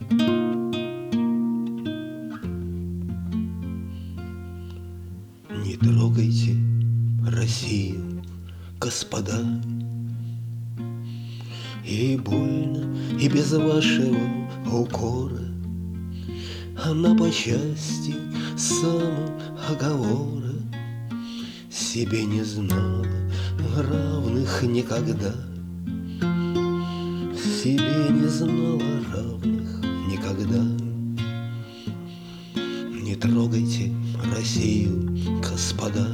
Не трогайте Россию, господа, ей больно и без вашего укора. Она по части самооговора себе не знала равных никогда. Себе не знала равных никогда. Не трогайте Россию, господа,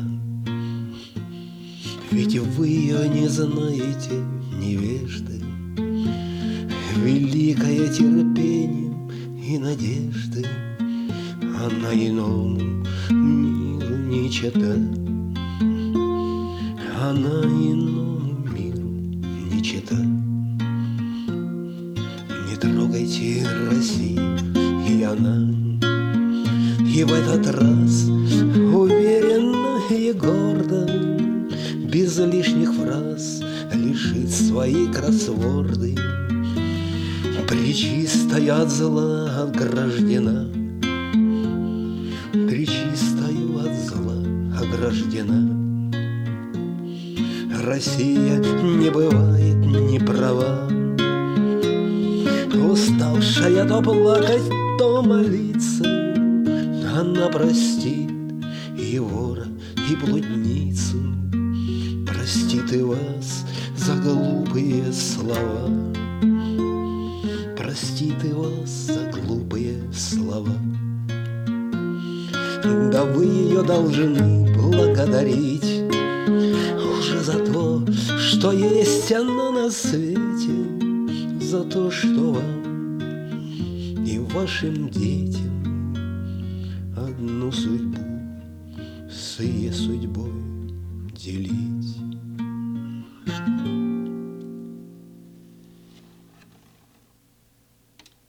ведь вы ее не знаете, невежды. Великое терпением и надеждой, она иному миру не чета. Она иному миру не чета. Не трогайте Россию, и она, и в этот раз уверенно и гордо, без лишних фраз лишит свои кроссворды. Пречистая от зла ограждена, пречистою от зла ограждена. Россия не бывает неправа, уставшая то плакать, то молиться. Она простит и вора, и блудницу, простит и вас за глупые слова, простит и вас за глупые слова. Да вы ее должны благодарить уже за то, что есть она на свете, за то, что вам и вашим детям одну судьбу с ее судьбой делить.